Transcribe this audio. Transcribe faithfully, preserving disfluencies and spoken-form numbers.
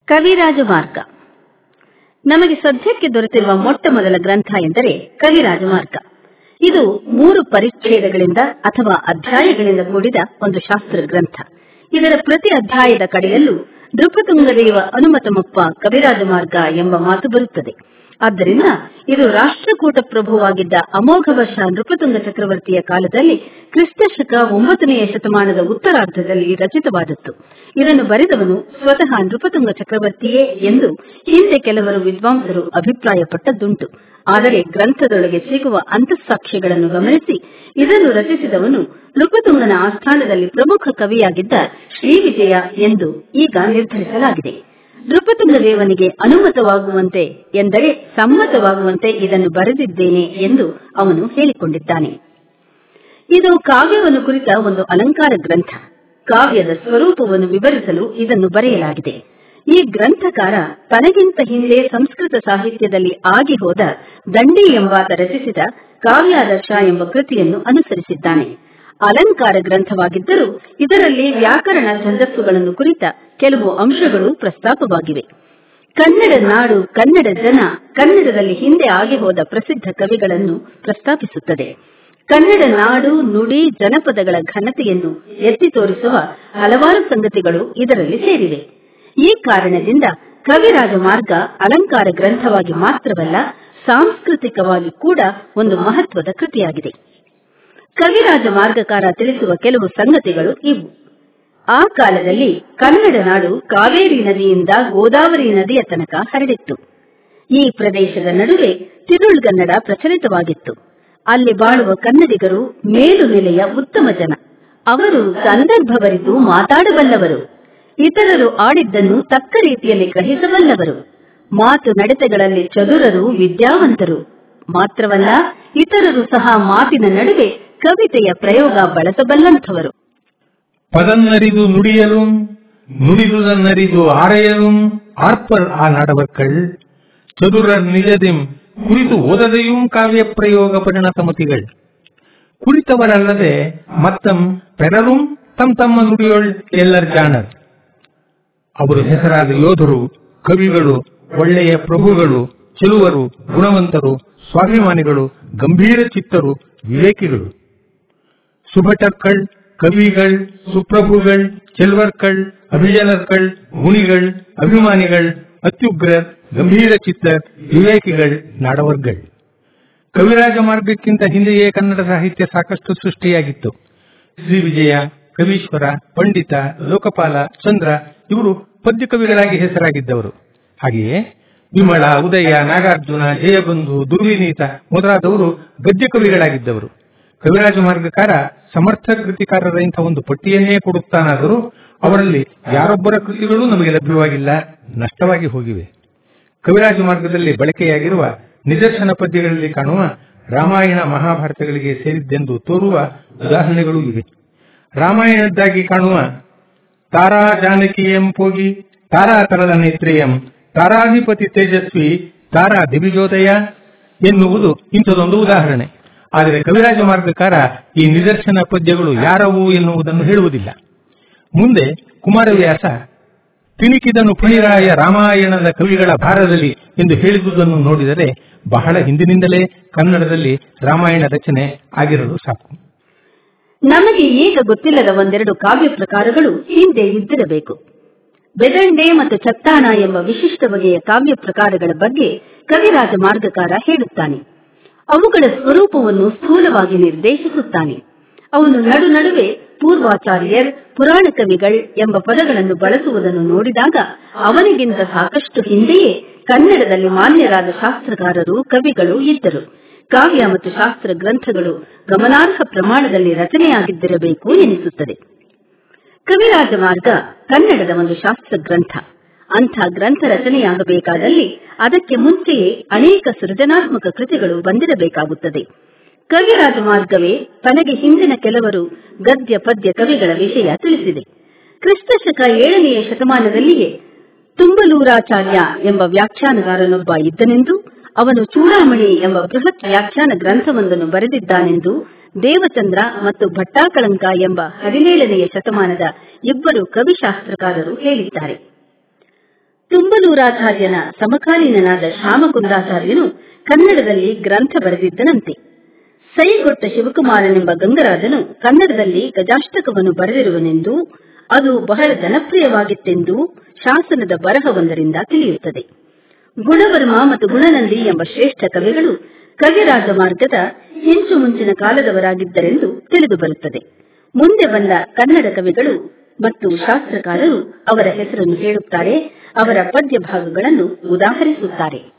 ಕವಿರಾಜಮಾರ್ಗ ನಮಗೆ ಸದ್ಯಕ್ಕೆ ದೊರೆತಿರುವ ಮೊಟ್ಟ ಮೊದಲ ಗ್ರಂಥ ಎಂದರೆ ಕವಿರಾಜಮಾರ್ಗ. ಇದು ಮೂರು ಪರಿಚ್ಛೇದಗಳಿಂದ ಅಥವಾ ಅಧ್ಯಾಯಗಳಿಂದ ಕೂಡಿದ ಒಂದು ಶಾಸ್ತ್ರ ಗ್ರಂಥ. ಇದರ ಪ್ರತಿ ಅಧ್ಯಾಯದ ಕಡೆಯಲ್ಲೂ ನೃಪತುಂಗದೇವ ಹನುಮತಮಪ್ಪ ಕವಿರಾಜಮಾರ್ಗ ಎಂಬ ಮಾತು ಬರುತ್ತದೆ. ಆದ್ದರಿಂದ ಇದು ರಾಷ್ಟ್ರಕೂಟ ಪ್ರಭುವಾಗಿದ್ದ ಅಮೋಘ ವರ್ಷ ನೃಪತುಂಗ ಚಕ್ರವರ್ತಿಯ ಕಾಲದಲ್ಲಿ ಕ್ರಿಸ್ತಶಕ ಒಂಬತ್ತನೆಯ ಶತಮಾನದ ಉತ್ತರಾರ್ಧದಲ್ಲಿ ರಚಿತವಾದದ್ದು. ಇದನ್ನು ಬರೆದವನು ಸ್ವತಃ ನೃಪತುಂಗ ಚಕ್ರವರ್ತಿಯೇ ಎಂದು ಹಿಂದೆ ಕೆಲವರು ವಿದ್ವಾಂಸರು ಅಭಿಪ್ರಾಯಪಟ್ಟದ್ದುಂಟು. ಆದರೆ ಗ್ರಂಥದೊಳಗೆ ಸಿಗುವ ಅಂತಸ್ಸಾಕ್ಷ್ಯಗಳನ್ನು ಗಮನಿಸಿ ಇದನ್ನು ರಚಿಸಿದವನು ನೃಪತುಂಗನ ಆಸ್ಥಾನದಲ್ಲಿ ಪ್ರಮುಖ ಕವಿಯಾಗಿದ್ದ ಶ್ರೀವಿಜಯ ಎಂದು ಈಗ ನಿರ್ಧರಿಸಲಾಗಿದೆ. ನೃಪತುಂಗದೇವನಿಗೆ ಅನುಮತವಾಗುವಂತೆ ಎಂದರೆ ಸಮ್ಮತವಾಗುವಂತೆ ಇದನ್ನು ಬರೆದಿದ್ದೇನೆ ಎಂದು ಅವನು ಹೇಳಿಕೊಂಡಿದ್ದಾನೆ. ಇದು ಕಾವ್ಯವನ್ನು ಕುರಿತ ಒಂದು ಅಲಂಕಾರ ಗ್ರಂಥ. ಕಾವ್ಯದ ಸ್ವರೂಪವನ್ನು ವಿವರಿಸಲು ಇದನ್ನು ಬರೆಯಲಾಗಿದೆ. ಈ ಗ್ರಂಥಕಾರ ತನಗಿಂತ ಹಿಂದೆ ಸಂಸ್ಕೃತ ಸಾಹಿತ್ಯದಲ್ಲಿ ಆಗಿ ಹೋದ ದಂಡಿ ಎಂಬಾತ ರಚಿಸಿದ ಕಾವ್ಯಾದರ್ಶ ಎಂಬ ಕೃತಿಯನ್ನು ಅನುಸರಿಸಿದ್ದಾನೆ. ಅಲಂಕಾರ ಗ್ರಂಥವಾಗಿದ್ದರೂ ಇದರಲ್ಲಿ ವ್ಯಾಕರಣ ಛಂದಸ್ಸುಗಳನ್ನು ಕುರಿತ ಕೆಲವು ಅಂಶಗಳು ಪ್ರಸ್ತಾಪವಾಗಿವೆ. ಕನ್ನಡ ನಾಡು, ಕನ್ನಡ ಜನ, ಕನ್ನಡದಲ್ಲಿ ಹಿಂದೆ ಆಗಿ ಹೋದ ಪ್ರಸಿದ್ಧ ಕವಿಗಳನ್ನು ಪ್ರಸ್ತಾಪಿಸುತ್ತದೆ. ಕನ್ನಡ ನಾಡು, ನುಡಿ, ಜನಪದಗಳ ಘನತೆಯನ್ನು ಎತ್ತಿ ತೋರಿಸುವ ಹಲವಾರು ಸಂಗತಿಗಳು ಇದರಲ್ಲಿ ಸೇರಿವೆ. ಈ ಕಾರಣದಿಂದ ಕವಿರಾಜಮಾರ್ಗ ಅಲಂಕಾರ ಗ್ರಂಥವಾಗಿ ಮಾತ್ರವಲ್ಲ, ಸಾಂಸ್ಕೃತಿಕವಾಗಿ ಕೂಡ ಒಂದು ಮಹತ್ವದ ಕೃತಿಯಾಗಿದೆ. ಕವಿರಾಜಮಾರ್ಗಕಾರ ತಿಳಿಸುವ ಕೆಲವು ಸಂಗತಿಗಳು ಇವು. ಆ ಕಾಲದಲ್ಲಿ ಕನ್ನಡ ನಾಡು ಕಾವೇರಿ ನದಿಯಿಂದ ಗೋದಾವರಿ ನದಿಯ ತನಕ ಹರಡಿತ್ತು. ಈ ಪ್ರದೇಶದ ನಡುವೆ ತಿರುಳ್ಗನ್ನಡ ಪ್ರಚಲಿತವಾಗಿತ್ತು. ಅಲ್ಲಿ ಬಾಳುವ ಕನ್ನಡಿಗರು ಮೇಲು ನೆಲೆಯ ಉತ್ತಮ ಜನ. ಅವರು ಸಂದರ್ಭವರಿತು ಮಾತಾಡಬಲ್ಲವರು, ಇತರರು ಆಡಿದ್ದನ್ನು ತಕ್ಕ ರೀತಿಯಲ್ಲಿ ಗ್ರಹಿಸಬಲ್ಲವರು, ಮಾತು ನಡತೆಗಳಲ್ಲಿ ಚದುರರು, ವಿದ್ಯಾವಂತರು. ಮಾತ್ರವಲ್ಲ, ಇತರರು ಸಹ ಮಾತಿನ ನಡುವೆ ಕವಿತೆಯ ಪ್ರಯೋಗ ಬಳಸಬಲ್ಲಂಥವರು. ಪದನ್ನರಿದು ನುಡಿಯಲು, ನುಡಿದುದನ್ನರಿದು ಆರೆಯಲು ಆರ್ಪರ್ ಆ ನಾಡವರ್ಕಳ್ ಚದುರರ್ ನಿಜದಿಂ ಕುರಿತು ಓದದೆயும் ಕಾವ್ಯ ಪ್ರಯೋಗ ಪರಿಣತಮತಿಗಳು. ಕುರಿತವರಲ್ಲದೆ ಮತ್ತಂ ಪೆರரும் ತಮ್ಮ ತಮ್ಮ ನುಡಿಯೊಳ್ ಎಲ್ಲರ ಜಾಣರ್. ಅವರು ಹೆಸರಾದ ಯೋಧರು, ಕವಿಗಳು, ಒಳ್ಳೆಯ ಪ್ರಭುಗಳು, ಚೆಲುವರು, ಗುಣವಂತರು, ಸ್ವಾಭಿಮಾನಿಗಳು, ಗಂಭೀರ ಚಿತ್ತರು, ವಿವೇಕಿಗಳು. ಸುಭಟರ್ಕಳ್, ಕವಿಗಳ್, ಸುಪ್ರಭುಗಳ್, ಚೆಲ್ವರ್ಕಳ್, ಅಭಿಜನರ್ಕಳ್, ಗುಣಿಗಳ್, ಅಭಿಮಾನಿಗಳ್, ಅತ್ಯುಗ್ರರ್, ಗಂಭೀರ ಚಿತ್ತರ್, ವಿವೇಕಿಗಳ್, ನಾಡವರ್ಗಳ್. ಕವಿರಾಜ ಮಾರ್ಗಕ್ಕಿಂತ ಹಿಂದೆಯೇ ಕನ್ನಡ ಸಾಹಿತ್ಯ ಸಾಕಷ್ಟು ಸೃಷ್ಟಿಯಾಗಿತ್ತು. ಶ್ರೀವಿಜಯ, ಕವೀಶ್ವರ, ಪಂಡಿತ, ಲೋಕಪಾಲ, ಚಂದ್ರ ಇವರು ಪದ್ಯ ಕವಿಗಳಾಗಿ ಹೆಸರಾಗಿದ್ದವರು. ಹಾಗೆಯೇ ವಿಮಳ, ಉದಯ, ನಾಗಾರ್ಜುನ, ಜಯಬಂಧು, ದುರ್ವಿನೀತ ಮೊದಲಾದವರು ಗದ್ಯ ಕವಿಗಳಾಗಿದ್ದವರು. ಕವಿರಾಜ ಮಾರ್ಗಕಾರ ಸಮರ್ಥ ಕೃತಿಕಾರರ ಇಂಥ ಒಂದು ಪಟ್ಟಿಯನ್ನೇ ಕೊಡುತ್ತಾನಾದರೂ ಅವರಲ್ಲಿ ಯಾರೊಬ್ಬರ ಕೃತಿಗಳೂ ನಮಗೆ ಲಭ್ಯವಾಗಿಲ್ಲ, ನಷ್ಟವಾಗಿ ಹೋಗಿವೆ. ಕವಿರಾಜ ಮಾರ್ಗದಲ್ಲಿ ಬಳಕೆಯಾಗಿರುವ ನಿದರ್ಶನ ಪದ್ಯಗಳಲ್ಲಿ ಕಾಣುವ ರಾಮಾಯಣ ಮಹಾಭಾರತಗಳಿಗೆ ಸೇರಿದ್ದೆಂದು ತೋರುವ ಉದಾಹರಣೆಗಳೂ ಇವೆ. ರಾಮಾಯಣದ್ದಾಗಿ ಕಾಣುವ ತಾರಾ ಜಾನಕಿಯಂ ಪೋಗಿ ತಾರಾ ತರಲ ನೇತ್ರೇಯಂ ತಾರಾಧಿಪತಿ ತೇಜಸ್ವಿ ತಾರಾ ದಿವಿಜೋದಯ ಎನ್ನುವುದು ಇಂಥದೊಂದು ಉದಾಹರಣೆ. ಆದರೆ ಕವಿರಾಜ ಮಾರ್ಗಕಾರ ಈ ನಿದರ್ಶನ ಪದ್ಯಗಳು ಯಾರವು ಎನ್ನುವುದನ್ನು ಹೇಳುವುದಿಲ್ಲ. ಮುಂದೆ ಕುಮಾರವ್ಯಾಸ ತಿಣಿಕಿದನು ಫಣಿರಾಯ ರಾಮಾಯಣದ ಕವಿಗಳ ಭಾರದಲ್ಲಿ ಎಂದು ಹೇಳಿದುದನ್ನು ನೋಡಿದರೆ ಬಹಳ ಹಿಂದಿನಿಂದಲೇ ಕನ್ನಡದಲ್ಲಿ ರಾಮಾಯಣ ರಚನೆ ಆಗಿರಲು ಸಾಕು. ನಮಗೆ ಈಗ ಗೊತ್ತಿಲ್ಲದ ಒಂದೆರಡು ಕಾವ್ಯ ಪ್ರಕಾರಗಳು ಹಿಂದೆ ಇದ್ದಿರಬೇಕು. ಬೆದಂಡೆ ಮತ್ತು ಚತ್ತಾಣ ಎಂಬ ವಿಶಿಷ್ಟ ಬಗೆಯ ಕಾವ್ಯ ಪ್ರಕಾರಗಳ ಬಗ್ಗೆ ಕವಿರಾಜ ಮಾರ್ಗಕಾರ ಹೇಳುತ್ತಾನೆ. ಅವುಗಳ ಸ್ವರೂಪವನ್ನು ಸ್ಥೂಲವಾಗಿ ನಿರ್ದೇಶಿಸುತ್ತಾನೆ. ಅವನು ನಡು ನಡುವೆ ಪೂರ್ವಾಚಾರ್ಯರ್, ಪುರಾಣ ಕವಿಗಳ್ ಎಂಬ ಪದಗಳನ್ನು ಬಳಸುವುದನ್ನು ನೋಡಿದಾಗ ಅವನಿಗಿಂತ ಸಾಕಷ್ಟು ಹಿಂದೆಯೇ ಕನ್ನಡದಲ್ಲಿ ಮಾನ್ಯರಾದ ಶಾಸ್ತ್ರಕಾರರು, ಕವಿಗಳು ಇದ್ದರು. ಕಾವ್ಯ ಮತ್ತು ಶಾಸ್ತ್ರ ಗ್ರಂಥಗಳು ಗಮನಾರ್ಹ ಪ್ರಮಾಣದಲ್ಲಿ ರಚನೆಯಾಗಿದ್ದಿರಬೇಕು ಎನಿಸುತ್ತದೆ. ಕವಿರಾಜ ಮಾರ್ಗ ಕನ್ನಡದ ಒಂದು ಶಾಸ್ತ್ರ ಗ್ರಂಥ. ಅಂಥ ಗ್ರಂಥ ರಚನೆಯಾಗಬೇಕಾದಲ್ಲಿ ಅದಕ್ಕೆ ಮುಂಚೆಯೇ ಅನೇಕ ಸೃಜನಾತ್ಮಕ ಕೃತಿಗಳು ಬಂದಿರಬೇಕಾಗುತ್ತದೆ. ಕವಿರಾಜ ಮಾರ್ಗವೇ ತನಗೆ ಹಿಂದಿನ ಕೆಲವರು ಗದ್ಯ ಪದ್ಯ ಕವಿಗಳ ವಿಷಯ ತಿಳಿಸಿದೆ. ಕ್ರಿಸ್ತಶಕ ಏಳನೆಯ ಶತಮಾನದಲ್ಲಿಯೇ ತುಂಬಲೂರಾಚಾರ್ಯ ಎಂಬ ವ್ಯಾಖ್ಯಾನಗಾರನೊಬ್ಬ ಇದ್ದನೆಂದು, ಅವನು ಚೂಡಾಮಣಿ ಎಂಬ ಬೃಹತ್ ವ್ಯಾಖ್ಯಾನ ಗ್ರಂಥವೊಂದನ್ನು ಬರೆದಿದ್ದಾನೆಂದು ದೇವಚಂದ್ರ ಮತ್ತು ಭಟ್ಟಾಕಳಂಕ ಎಂಬ ಹದಿನೇಳನೆಯ ಶತಮಾನದ ಇಬ್ಬರು ಕವಿಶಾಸ್ತ್ರಕಾರರು ಹೇಳಿದ್ದಾರೆ. ತುಂಬಲೂರಾಚಾರ್ಯನ ಸಮಕಾಲೀನನಾದ ಶ್ಯಾಮಕುಂದಾಚಾರ್ಯನು ಕನ್ನಡದಲ್ಲಿ ಗ್ರಂಥ ಬರೆದಿದ್ದನಂತೆ. ಸೈಗೊಟ್ಟ ಶಿವಕುಮಾರನೆಂಬ ಗಂಗರಾಜನು ಕನ್ನಡದಲ್ಲಿ ಗಜಾಷ್ಟಕವನ್ನು ಬರೆದಿರುವನೆಂದು, ಅದು ಬಹಳ ಜನಪ್ರಿಯವಾಗಿತ್ತೆಂದು ಶಾಸನದ ಬರಹವೊಂದರಿಂದ ತಿಳಿಯುತ್ತದೆ. ಗುಣವರ್ಮ ಮತ್ತು ಗುಣನಂದಿ ಎಂಬ ಶ್ರೇಷ್ಠ ಕವಿಗಳು ಕವಿರಾಜ ಮಾರ್ಗದ ಇಂಚು ಮುಂಚಿನ ಕಾಲದವರಾಗಿದ್ದರೆಂದು ತಿಳಿದು ಬರುತ್ತದೆ. ಮುಂದೆ ಬಂದ ಕನ್ನಡ ಕವಿಗಳು ಮತ್ತು ಶಾಸ್ತ್ರಕಾರರು ಅವರ ಹೆಸರನ್ನು ಹೇಳುತ್ತಾರೆ, ಅವರ ಪದ್ಯ ಭಾಗಗಳನ್ನು ಉದಾಹರಿಸುತ್ತಾರೆ.